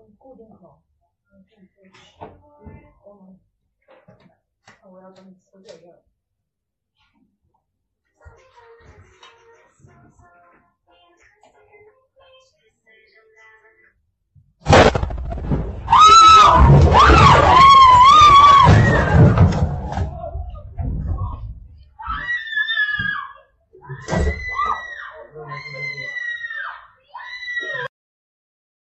固定好。我要帮你搓这个。